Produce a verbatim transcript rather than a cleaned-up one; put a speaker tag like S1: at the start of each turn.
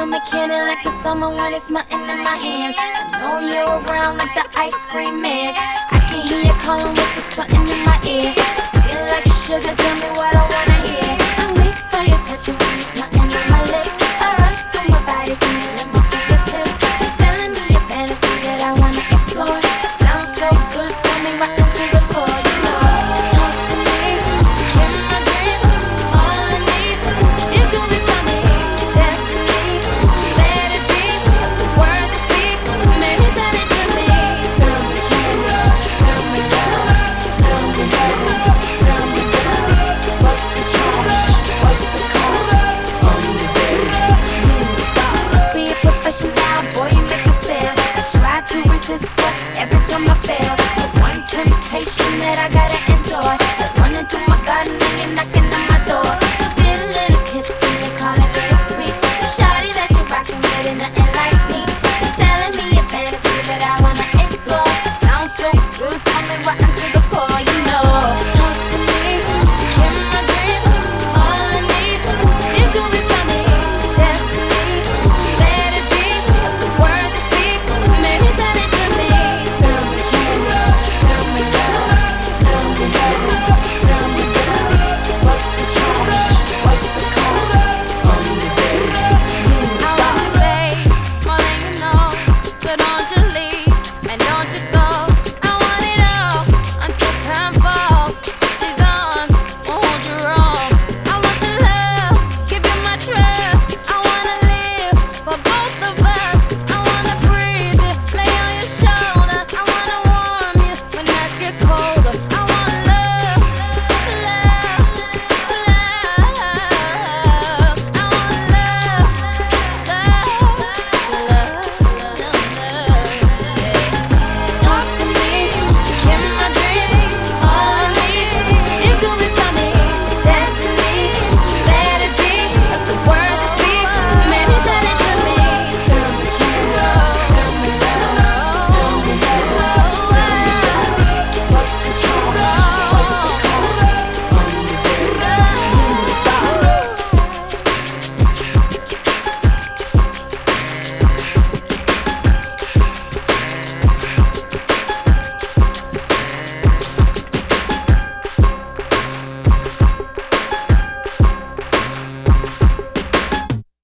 S1: summer candy like the summer when it's melting in my hands. I know you're around like the ice cream man. I can hear you calling with just something in my ear. Sweet like sugar, tell me what I wanna hear. I'm weak by your touch and when you